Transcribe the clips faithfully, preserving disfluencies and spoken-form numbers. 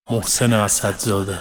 محسن اسدزاده.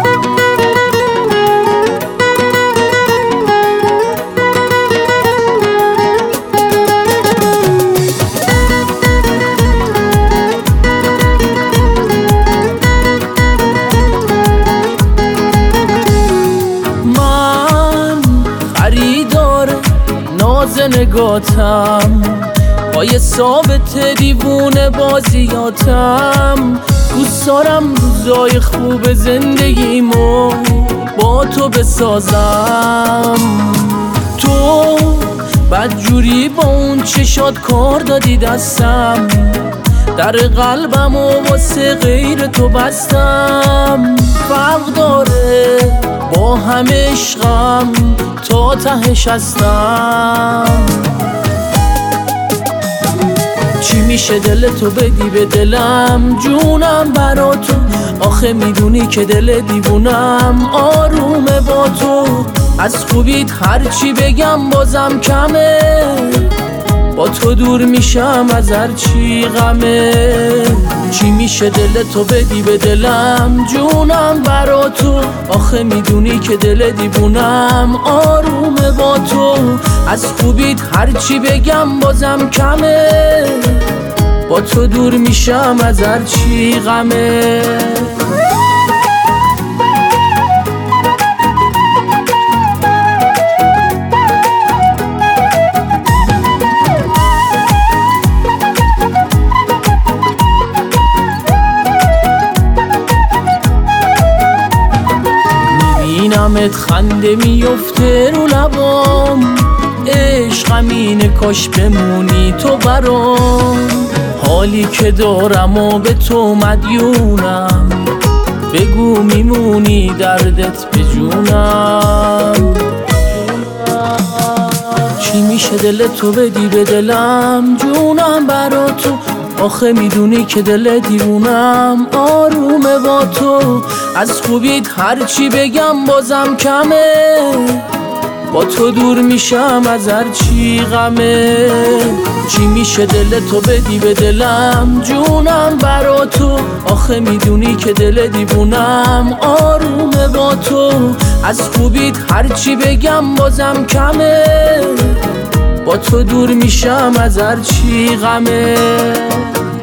من خریدار ناز نگاتم، پای ثابت دیوونه بازیاتم. دوست دارم روزای خوب زندگیمو با تو بسازم. تو بدجوری با اون چشات کار دادی دستم، در قلبم و واسه غیر تو بستم. فرق داره با همه عشقم تا تهش هستم. چی میشه دل تو بدی به دلم، جونم برا تو. آخه میدونی که دل دیوونم آرومه با تو. از خوبیت هرچی بگم بازم کمه، با تو دور میشم از هرچی غمه. چی میشه دل تو بدی به دلم، جونم برا تو. آخه میدونی که دل دیوونم آرومه با تو. از خوبیت هرچی بگم بازم کمه، با تو دور میشم از هرچی غمه. میبینمت خنده میفته رو لبام، عشقم اینه کاش بمونی تو برام. حالی که دارم و به تو مدیونم، بگو میمونی دردت به جونم. چی میشه دل تو بدی به دلم، جونم برا تو. آخه میدونی که دل دیوونم آرومه با تو. از خوبیت هرچی بگم بازم کمه، با تو دور میشم از هرچی غمه. چی میشه دل تو بدی به دلم، جونم برا تو. آخه میدونی که دل دیوونم آرومه با تو. از خوبیت هرچی بگم بازم کمه، با تو دور میشم از هرچی غمه.